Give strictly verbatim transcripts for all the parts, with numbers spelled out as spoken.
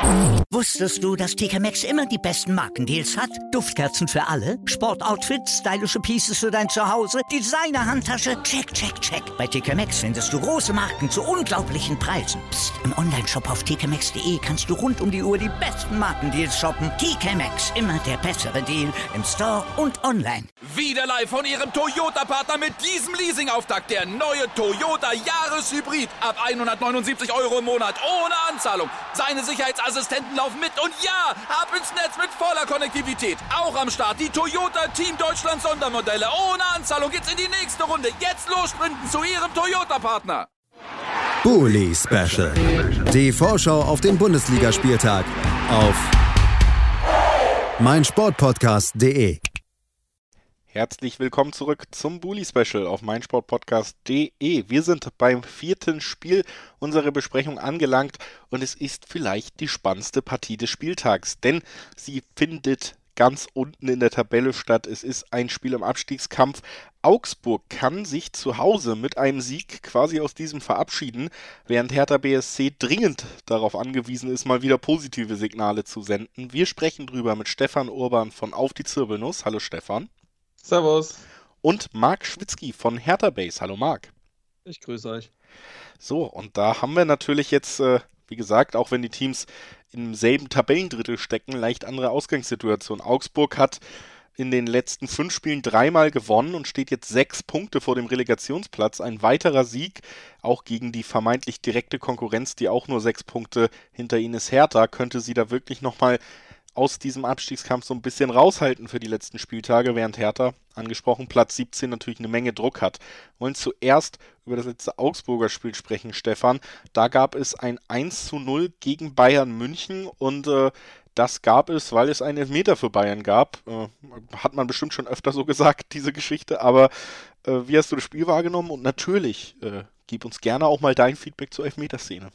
Wusstest du, dass T K Maxx immer die besten Markendeals hat? Duftkerzen für alle, Sportoutfits, stylische Pieces für dein Zuhause, Designer-Handtasche, check, check, check. Bei T K Maxx findest du große Marken zu unglaublichen Preisen. Psst. Im Onlineshop auf t k maxx punkt d e kannst du rund um die Uhr die besten Markendeals shoppen. T K Maxx, immer der bessere Deal im Store und online. Wieder live von Ihrem Toyota-Partner mit diesem Leasing-Auftakt. Der neue Toyota Jahreshybrid. Ab hundertneunundsiebzig Euro im Monat. Ohne Anzahlung. Seine Sicherheitsassistenten laufen mit. Und ja, ab ins Netz mit voller Konnektivität. Auch am Start die Toyota Team Deutschland Sondermodelle. Ohne Anzahlung geht's in die nächste Runde. Jetzt los sprinten zu Ihrem Toyota-Partner. Bully Special. Die Vorschau auf den Bundesligaspieltag auf meinsportpodcast punkt de. Herzlich willkommen zurück zum Bully Special auf meinsportpodcast punkt de. Wir sind beim vierten Spiel unserer Besprechung angelangt und es ist vielleicht die spannendste Partie des Spieltags, denn sie findet ganz unten in der Tabelle statt. Es ist ein Spiel im Abstiegskampf. Augsburg kann sich zu Hause mit einem Sieg quasi aus diesem verabschieden, während Hertha B S C dringend darauf angewiesen ist, mal wieder positive Signale zu senden. Wir sprechen drüber mit Stefan Urban von Auf die Zirbelnuss. Hallo Stefan. Servus. Und Marc Schwitzky von Hertha Base. Hallo Marc. Ich grüße euch. So, und da haben wir natürlich jetzt, äh, wie gesagt, auch wenn die Teams im selben Tabellendrittel stecken, leicht andere Ausgangssituation. Augsburg hat in den letzten fünf Spielen dreimal gewonnen und steht jetzt sechs Punkte vor dem Relegationsplatz. Ein weiterer Sieg, auch gegen die vermeintlich direkte Konkurrenz, die auch nur sechs Punkte hinter ihnen ist, Hertha, könnte sie da wirklich nochmal aus diesem Abstiegskampf so ein bisschen raushalten für die letzten Spieltage, während Hertha, angesprochen, Platz siebzehn, natürlich eine Menge Druck hat. Wir wollen zuerst über das letzte Augsburger Spiel sprechen, Stefan. Da gab es ein eins zu null gegen Bayern München und äh, das gab es, weil es einen Elfmeter für Bayern gab. Äh, hat man bestimmt schon öfter so gesagt, diese Geschichte, aber äh, wie hast du das Spiel wahrgenommen? Und natürlich, äh, gib uns gerne auch mal dein Feedback zur Elfmeterszene.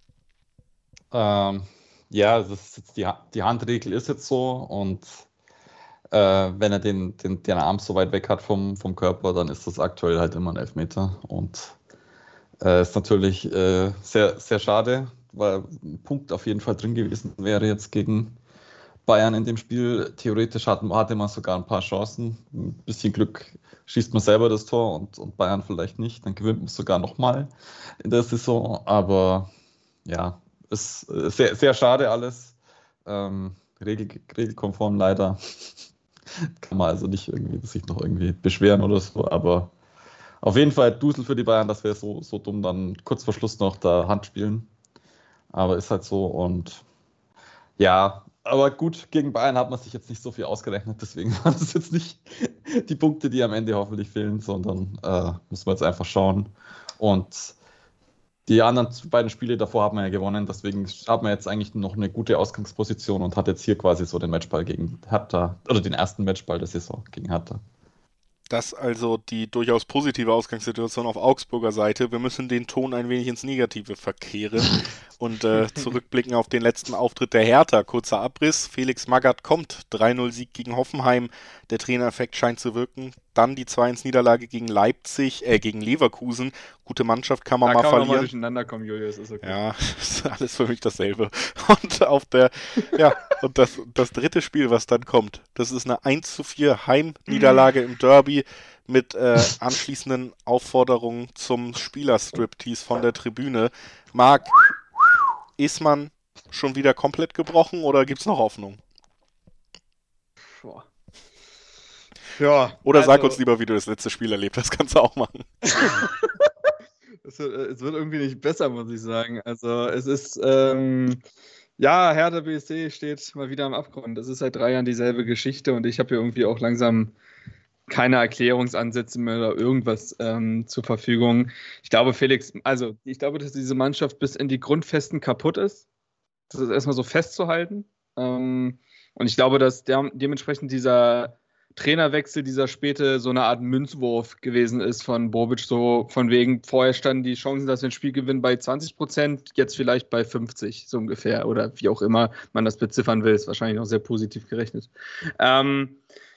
Ähm, ja, das ist jetzt die, die Handregel ist jetzt so und äh, wenn er den, den, den Arm so weit weg hat vom, vom Körper, dann ist das aktuell halt immer ein Elfmeter und äh, ist natürlich äh, sehr, sehr schade, weil ein Punkt auf jeden Fall drin gewesen wäre jetzt gegen Bayern in dem Spiel. Theoretisch hat, hatte man sogar ein paar Chancen. Ein bisschen Glück schießt man selber das Tor und, und Bayern vielleicht nicht. Dann gewinnt man sogar nochmal in der Saison. Aber ja, ist sehr, sehr schade alles. Ähm, regel, regelkonform leider. Kann man also nicht irgendwie sich noch irgendwie beschweren oder so. Aber auf jeden Fall Dusel für die Bayern, dass wir so, so dumm dann kurz vor Schluss noch da Hand spielen. Aber ist halt so und ja, aber gut, gegen Bayern hat man sich jetzt nicht so viel ausgerechnet, deswegen waren das jetzt nicht die Punkte, die am Ende hoffentlich fehlen, sondern äh, müssen wir jetzt einfach schauen. Und die anderen beiden Spiele davor haben wir ja gewonnen, deswegen hat man jetzt eigentlich noch eine gute Ausgangsposition und hat jetzt hier quasi so den Matchball gegen Hertha, oder den ersten Matchball der Saison gegen Hertha. Das also die durchaus positive Ausgangssituation auf Augsburger Seite. Wir müssen den Ton ein wenig ins Negative verkehren und äh, zurückblicken auf den letzten Auftritt der Hertha. Kurzer Abriss, Felix Magath kommt, drei null Sieg gegen Hoffenheim, der Trainereffekt scheint zu wirken. Dann die zwei eins Niederlage gegen Leipzig, äh, gegen Leverkusen. Gute Mannschaft, kann man da mal kann verlieren. Man mal durcheinander kommen, Julius, ist okay. Ja, ist alles für mich dasselbe. Und auf der, ja, und das, das dritte Spiel, was dann kommt, das ist eine eins zu vier Heimniederlage im Derby mit äh, anschließenden Aufforderungen zum Spielerstriptease von der Tribüne. Marc, ist man schon wieder komplett gebrochen oder gibt es noch Hoffnung? Boah. Ja, oder also, sag uns lieber, wie du das letzte Spiel erlebt hast, kannst du auch machen. es, wird, es wird irgendwie nicht besser, muss ich sagen. Also es ist, ähm, ja, Hertha B S C steht mal wieder am Abgrund. Das ist seit drei Jahren dieselbe Geschichte und ich habe hier irgendwie auch langsam keine Erklärungsansätze mehr oder irgendwas ähm, zur Verfügung. Ich glaube, Felix, also ich glaube, dass diese Mannschaft bis in die Grundfesten kaputt ist. Das ist erstmal so festzuhalten. Ähm, und ich glaube, dass der, dementsprechend dieser Trainerwechsel, dieser späte, so eine Art Münzwurf gewesen ist von Bobic, so von wegen, vorher standen die Chancen, dass wir ein Spiel gewinnen, bei zwanzig Prozent, jetzt vielleicht bei fünfzig, so ungefähr, oder wie auch immer man das beziffern will, ist wahrscheinlich noch sehr positiv gerechnet. Ähm,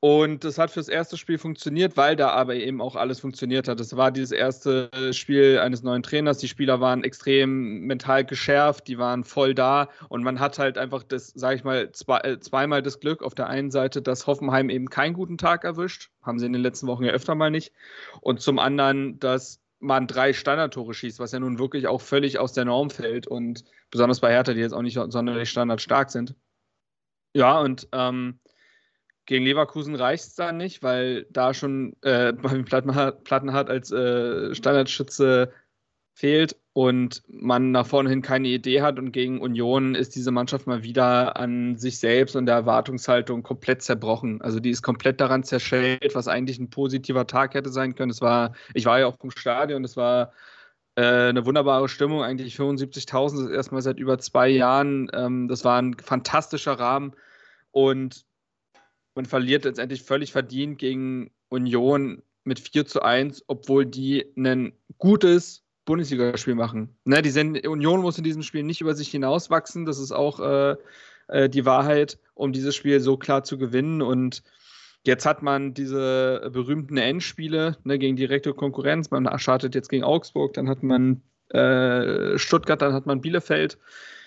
Und das hat fürs erste Spiel funktioniert, weil da aber eben auch alles funktioniert hat. Es war dieses erste Spiel eines neuen Trainers. Die Spieler waren extrem mental geschärft, die waren voll da. Und man hat halt einfach das, sage ich mal, zwei, äh, zweimal das Glück auf der einen Seite, dass Hoffenheim eben keinen guten Tag erwischt. Haben sie in den letzten Wochen ja öfter mal nicht. Und zum anderen, dass man drei Standardtore schießt, was ja nun wirklich auch völlig aus der Norm fällt. Und besonders bei Hertha, die jetzt auch nicht sonderlich standardstark sind. Ja, und ähm, gegen Leverkusen reicht es dann nicht, weil da schon äh, Plattenhardt als äh, Standardschütze fehlt und man nach vorne hin keine Idee hat. Und gegen Union ist diese Mannschaft mal wieder an sich selbst und der Erwartungshaltung komplett zerbrochen. Also die ist komplett daran zerschellt, was eigentlich ein positiver Tag hätte sein können. Es war, ich war ja auch im Stadion, es war äh, eine wunderbare Stimmung, eigentlich fünfundsiebzigtausend, das ist erstmal seit über zwei Jahren. Ähm, das war ein fantastischer Rahmen und man verliert letztendlich völlig verdient gegen Union mit vier zu eins, obwohl die ein gutes Bundesligaspiel machen. Ne, die sind, Union muss in diesem Spiel nicht über sich hinauswachsen. Das ist auch äh, äh, die Wahrheit, um dieses Spiel so klar zu gewinnen. Und jetzt hat man diese berühmten Endspiele, ne, gegen direkte Konkurrenz. Man startet jetzt gegen Augsburg, dann hat man äh, Stuttgart, dann hat man Bielefeld.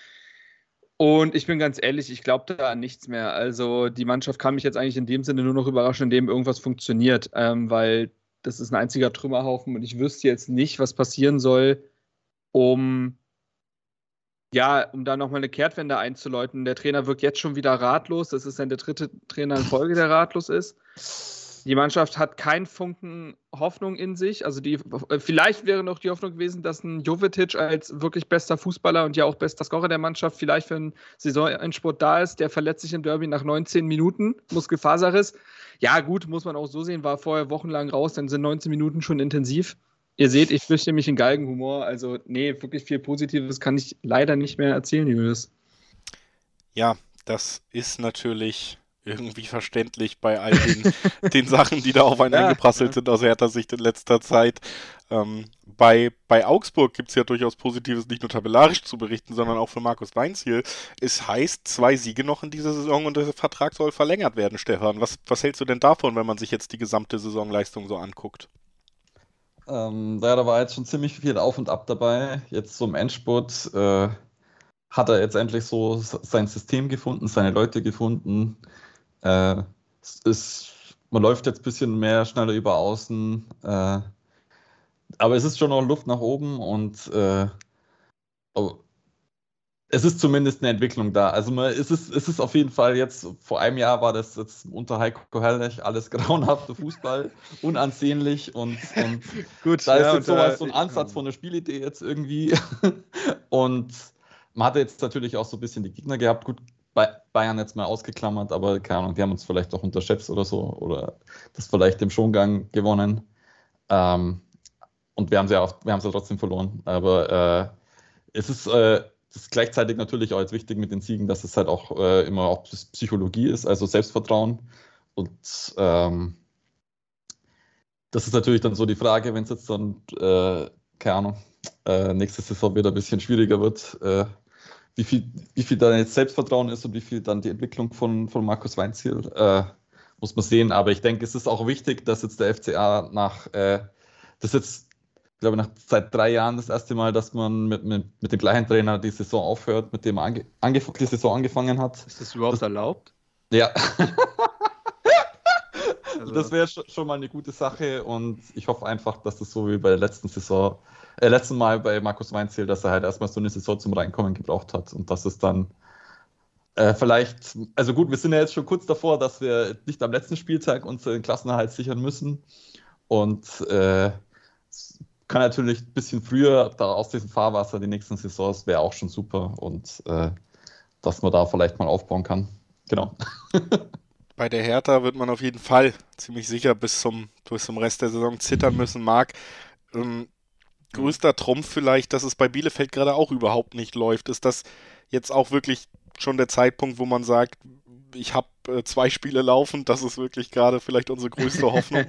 Und ich bin ganz ehrlich, ich glaube da an nichts mehr. Also die Mannschaft kann mich jetzt eigentlich in dem Sinne nur noch überraschen, indem irgendwas funktioniert, ähm, weil das ist ein einziger Trümmerhaufen und ich wüsste jetzt nicht, was passieren soll, um ja, um da nochmal eine Kehrtwende einzuläuten. Der Trainer wirkt jetzt schon wieder ratlos. Das ist dann der dritte Trainer in Folge, der ratlos ist. Die Mannschaft hat keinen Funken Hoffnung in sich. Also die, vielleicht wäre noch die Hoffnung gewesen, dass ein Jovetic als wirklich bester Fußballer und ja auch bester Scorer der Mannschaft vielleicht für einen Saisonendspurt da ist. Der verletzt sich im Derby nach neunzehn Minuten, Muskelfaserriss. Ja gut, muss man auch so sehen, war vorher wochenlang raus, dann sind neunzehn Minuten schon intensiv. Ihr seht, ich flüchte mich in Galgenhumor. Also nee, wirklich viel Positives kann ich leider nicht mehr erzählen, Julius. Ja, das ist natürlich irgendwie verständlich bei all den, den Sachen, die da auf einen ja, eingeprasselt ja. sind aus Hertha Sicht in letzter Zeit. Ähm, bei, bei Augsburg gibt es ja durchaus Positives, nicht nur tabellarisch zu berichten, sondern auch für Markus Weinzierl. Es heißt, zwei Siege noch in dieser Saison und der Vertrag soll verlängert werden, Stefan. Was, was hältst du denn davon, wenn man sich jetzt die gesamte Saisonleistung so anguckt? Ähm, ja, da war jetzt schon ziemlich viel Auf und Ab dabei. Jetzt zum Endspurt äh, hat er jetzt endlich so sein System gefunden, seine Leute gefunden. Äh, es ist, man läuft jetzt ein bisschen mehr schneller über außen, äh, aber es ist schon noch Luft nach oben und äh, oh, es ist zumindest eine Entwicklung da. Also man, es, ist, es ist auf jeden Fall jetzt, vor einem Jahr war das jetzt unter Heiko Herrlich alles grauenhafter Fußball, unansehnlich und, und gut, da ja, ist jetzt sowas, so ein Ansatz von der Spielidee jetzt irgendwie und man hatte jetzt natürlich auch so ein bisschen die Gegner gehabt, gut, Bayern jetzt mal ausgeklammert, aber keine Ahnung, die haben uns vielleicht auch unterschätzt oder so oder das vielleicht im Schongang gewonnen. Ähm, und wir haben sie ja, auch, wir haben sie ja trotzdem verloren. Aber äh, es ist, äh, das ist gleichzeitig natürlich auch jetzt wichtig mit den Siegen, dass es halt auch äh, immer auch Psychologie ist, also Selbstvertrauen. Und ähm, das ist natürlich dann so die Frage, wenn es jetzt dann, äh, keine Ahnung, äh, nächste Saison wieder ein bisschen schwieriger wird, äh, Wie viel, wie viel da jetzt Selbstvertrauen ist und wie viel dann die Entwicklung von, von Markus Weinzierl, äh, muss man sehen. Aber ich denke, es ist auch wichtig, dass jetzt der F C A nach, äh, das jetzt, ich glaube, nach seit drei Jahren das erste Mal, dass man mit, mit, mit dem gleichen Trainer die Saison aufhört, mit dem er ange, angef- die Saison angefangen hat. Ist das überhaupt das, erlaubt? Ja. Also. Das wäre schon mal eine gute Sache und ich hoffe einfach, dass das so wie bei der letzten Saison, äh, letzten Mal bei Markus Weinzierl, dass er halt erstmal so eine Saison zum Reinkommen gebraucht hat und dass es dann äh, vielleicht, also gut, wir sind ja jetzt schon kurz davor, dass wir nicht am letzten Spieltag unseren Klassenerhalt sichern müssen und äh, kann natürlich ein bisschen früher da aus diesem Fahrwasser die nächsten Saisons wäre auch schon super und äh, dass man da vielleicht mal aufbauen kann. Genau. Bei der Hertha wird man auf jeden Fall ziemlich sicher bis zum, bis zum Rest der Saison zittern müssen. Marc, ähm, größter Trumpf vielleicht, dass es bei Bielefeld gerade auch überhaupt nicht läuft. Ist das jetzt auch wirklich schon der Zeitpunkt, wo man sagt, ich habe äh, zwei Spiele laufend, das ist wirklich gerade vielleicht unsere größte Hoffnung?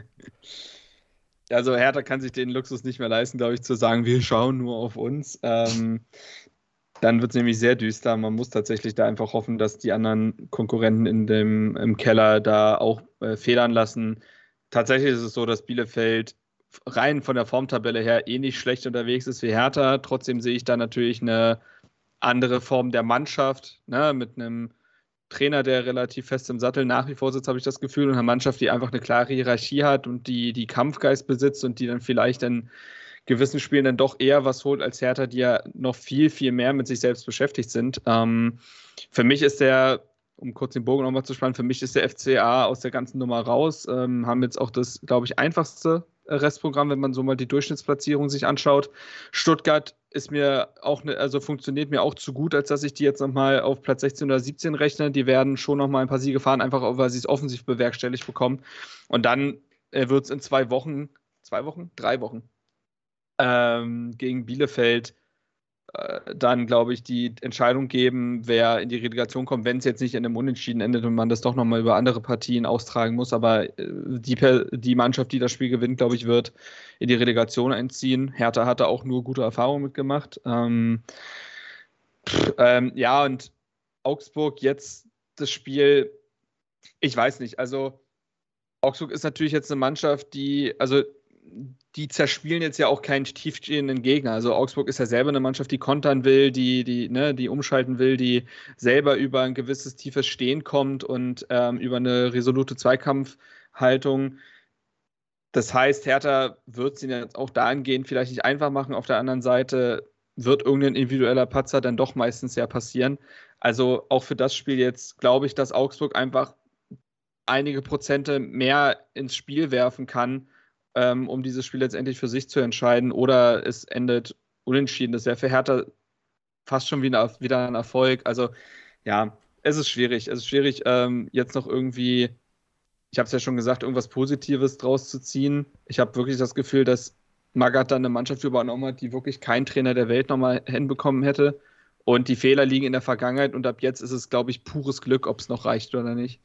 Also Hertha kann sich den Luxus nicht mehr leisten, glaube ich, zu sagen, wir schauen nur auf uns. Ähm, Dann wird es nämlich sehr düster. Man muss tatsächlich da einfach hoffen, dass die anderen Konkurrenten in dem, im Keller da auch äh, federn lassen. Tatsächlich ist es so, dass Bielefeld rein von der Formtabelle her eh nicht schlecht unterwegs ist wie Hertha. Trotzdem sehe ich da natürlich eine andere Form der Mannschaft, ne, mit einem Trainer, der relativ fest im Sattel nach wie vor sitzt, habe ich das Gefühl, und eine Mannschaft, die einfach eine klare Hierarchie hat und die, die Kampfgeist besitzt und die dann vielleicht in gewissen Spielen dann doch eher was holt als Hertha, die ja noch viel, viel mehr mit sich selbst beschäftigt sind. Ähm, für mich ist der, um kurz den Bogen nochmal zu spannen, für mich ist der F C A aus der ganzen Nummer raus, ähm, haben jetzt auch das, glaube ich, einfachste Restprogramm, wenn man so mal die Durchschnittsplatzierung sich anschaut. Stuttgart ist mir auch, ne, also funktioniert mir auch zu gut, als dass ich die jetzt nochmal auf Platz sechzehn oder siebzehn rechne. Die werden schon nochmal ein paar Siege fahren, einfach auch, weil sie es offensiv bewerkstelligt bekommen. Und dann äh, wird es in zwei Wochen, zwei Wochen? Drei Wochen ähm, gegen Bielefeld äh, dann, glaube ich, die Entscheidung geben, wer in die Relegation kommt, wenn es jetzt nicht in einem Unentschieden endet und man das doch nochmal über andere Partien austragen muss. Aber äh, die, die Mannschaft, die das Spiel gewinnt, glaube ich, wird in die Relegation einziehen. Hertha hatte auch nur gute Erfahrungen mitgemacht. Ähm, pff, ähm, ja, und Augsburg jetzt das Spiel, ich weiß nicht, also Augsburg ist natürlich jetzt eine Mannschaft, die, also die zerspielen jetzt ja auch keinen tiefstehenden Gegner. Also Augsburg ist ja selber eine Mannschaft, die kontern will, die, die, ne, die umschalten will, die selber über ein gewisses tiefes Stehen kommt und ähm, über eine resolute Zweikampfhaltung. Das heißt, Hertha wird es ihnen jetzt auch dahingehend vielleicht nicht einfach machen. Auf der anderen Seite wird irgendein individueller Patzer dann doch meistens ja passieren. Also auch für das Spiel jetzt glaube ich, dass Augsburg einfach einige Prozente mehr ins Spiel werfen kann, ähm, um dieses Spiel letztendlich für sich zu entscheiden. Oder es endet unentschieden. Das wäre für Hertha fast schon wieder, wieder ein Erfolg. Also ja, es ist schwierig. Es ist schwierig, ähm, jetzt noch irgendwie, ich habe es ja schon gesagt, irgendwas Positives draus zu ziehen. Ich habe wirklich das Gefühl, dass Magath dann eine Mannschaft übernommen hat, die wirklich kein Trainer der Welt nochmal hinbekommen hätte. Und die Fehler liegen in der Vergangenheit und ab jetzt ist es, glaube ich, pures Glück, ob es noch reicht oder nicht.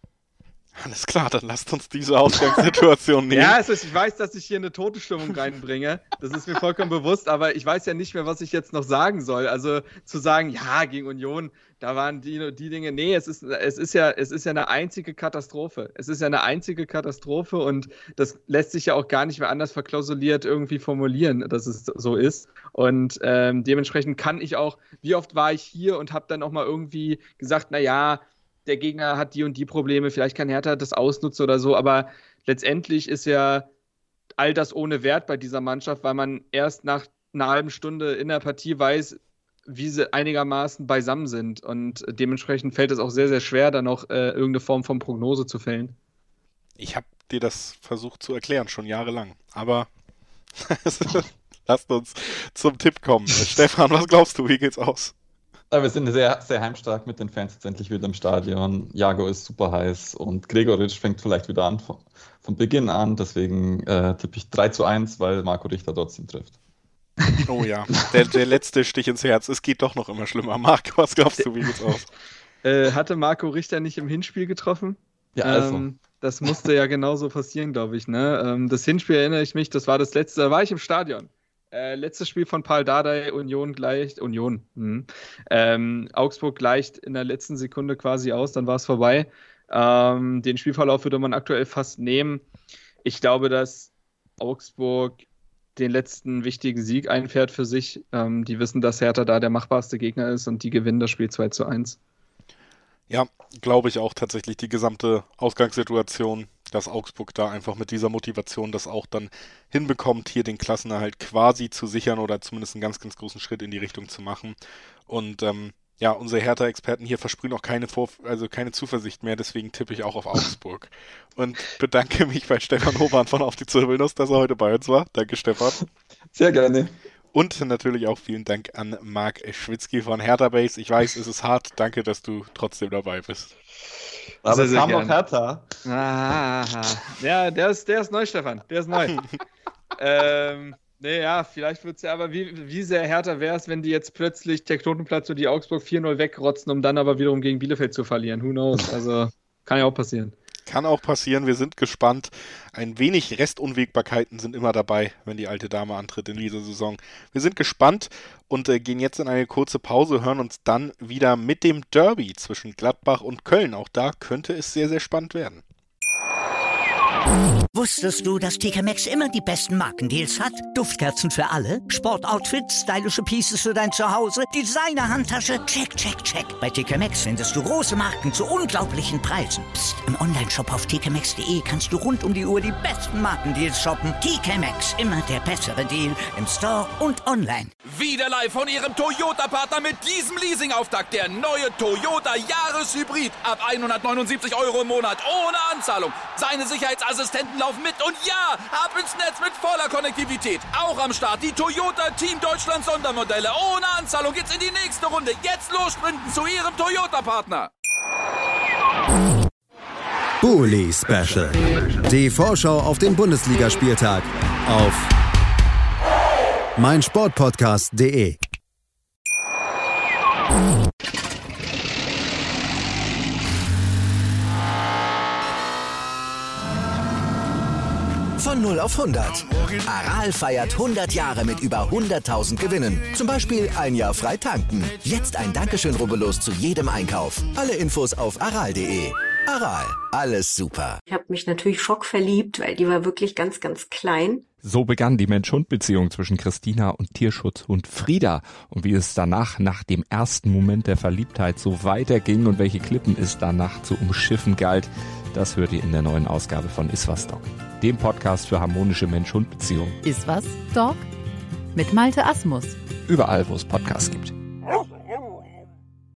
Alles klar, dann lasst uns diese Ausgangssituation nehmen. Ja, es ist, ich weiß, dass ich hier eine tote Stimmung reinbringe. Das ist mir vollkommen bewusst, aber ich weiß ja nicht mehr, was ich jetzt noch sagen soll. Also zu sagen, ja, gegen Union, da waren die, die Dinge. Nee, es ist, es ist ja, es ist ja eine einzige Katastrophe. Es ist ja eine einzige Katastrophe und das lässt sich ja auch gar nicht mehr anders verklausuliert irgendwie formulieren, dass es so ist. Und ähm, dementsprechend kann ich auch, wie oft war ich hier und habe dann auch mal irgendwie gesagt, naja, der Gegner hat die und die Probleme, vielleicht kann Hertha das ausnutzen oder so, aber letztendlich ist ja all das ohne Wert bei dieser Mannschaft, weil man erst nach einer halben Stunde in der Partie weiß, wie sie einigermaßen beisammen sind und dementsprechend fällt es auch sehr, sehr schwer, dann noch äh, irgendeine Form von Prognose zu fällen. Ich habe dir das versucht zu erklären, schon jahrelang, aber lasst uns zum Tipp kommen. Stefan, was glaubst du, wie geht's aus? Ja, wir sind sehr, sehr heimstark mit den Fans jetzt endlich wieder im Stadion. Jago ist super heiß und Gregoritsch fängt vielleicht wieder an von, von Beginn an. Deswegen äh, tippe ich drei zu eins, weil Marco Richter trotzdem trifft. Oh ja, der, der letzte Stich ins Herz. Es geht doch noch immer schlimmer. Marco, was glaubst du, wie geht's aus? Äh, hatte Marco Richter nicht im Hinspiel getroffen? Ja, also. Ähm, das musste ja genauso passieren, glaube ich. Ne? Ähm, das Hinspiel erinnere ich mich, das war das letzte, da war ich im Stadion. Äh, letztes Spiel von Paul Dardai, Union gleicht, Union, hm. ähm, Augsburg gleicht in der letzten Sekunde quasi aus, dann war es vorbei. Ähm, den Spielverlauf würde man aktuell fast nehmen. Ich glaube, dass Augsburg den letzten wichtigen Sieg einfährt für sich. Ähm, die wissen, dass Hertha da der machbarste Gegner ist und die gewinnen das Spiel zwei zu eins. Ja, glaube ich auch tatsächlich die gesamte Ausgangssituation, dass Augsburg da einfach mit dieser Motivation das auch dann hinbekommt, hier den Klassenerhalt quasi zu sichern oder zumindest einen ganz, ganz großen Schritt in die Richtung zu machen. Und ähm, ja, unsere Hertha-Experten hier versprühen auch keine, Vor- also keine Zuversicht mehr, deswegen tippe ich auch auf Augsburg. Und bedanke mich bei Stefan Hoban von Auf die Zirbelnuss, dass er heute bei uns war. Danke, Stefan. Sehr gerne. Und natürlich auch vielen Dank an Marc Schwitzky von Hertha Base. Ich weiß, es ist hart. Danke, dass du trotzdem dabei bist. Aber Sehr, es sehr kam noch gern. Hertha. Ah, ja, der ist, der ist neu, Stefan. Der ist neu. ähm, nee, ja, vielleicht wird es ja, aber wie, wie sehr härter wäre es, wenn die jetzt plötzlich der Knotenplatz und die Augsburg vier null wegrotzen, um dann aber wiederum gegen Bielefeld zu verlieren. Who knows? Also, kann ja auch passieren. Kann auch passieren, wir sind gespannt. Ein wenig Restunwägbarkeiten sind immer dabei, wenn die alte Dame antritt in dieser Saison. Wir sind gespannt und äh, gehen jetzt in eine kurze Pause, hören uns dann wieder mit dem Derby zwischen Gladbach und Köln. Auch da könnte es sehr, sehr spannend werden. Wusstest du, dass T K Maxx immer die besten Markendeals hat? Duftkerzen für alle, Sportoutfits, stylische Pieces für dein Zuhause, Designer-Handtasche, check, check, check. Bei T K Maxx findest du große Marken zu unglaublichen Preisen. Psst. Im Onlineshop auf t k maxx punkt d e kannst du rund um die Uhr die besten Markendeals shoppen. T K Maxx, immer der bessere Deal im Store und online. Wieder live von Ihrem Toyota-Partner mit diesem Leasing-Auftakt. Der neue Toyota Jahreshybrid. Ab hundertneunundsiebzig Euro im Monat ohne Anzahlung. Seine Sicherheitsassistenten laufen mit und ja, ab ins Netz mit voller Konnektivität. Auch am Start die Toyota Team Deutschland Sondermodelle. Ohne Anzahlung geht's in die nächste Runde. Jetzt los sprinten zu Ihrem Toyota-Partner. Bully Special. Die Vorschau auf den Bundesligaspieltag auf meinsportpodcast punkt de. Von null auf hundert. Aral feiert hundert Jahre mit über hunderttausend Gewinnen. Zum Beispiel ein Jahr frei tanken. Jetzt ein Dankeschön, rubbellos zu jedem Einkauf. Alle Infos auf aral punkt de. Aral, alles super. Ich habe mich natürlich schockverliebt, weil die war wirklich ganz, ganz klein. So begann die Mensch-Hund-Beziehung zwischen Christina und Tierschutzhund Frieda. Und wie es danach, nach dem ersten Moment der Verliebtheit, so weiterging und welche Klippen es danach zu umschiffen galt, das hört ihr in der neuen Ausgabe von Iswas Dog, dem Podcast für harmonische Mensch-Hund-Beziehungen. Iswas Dog mit Malte Asmus. Überall, wo es Podcasts gibt.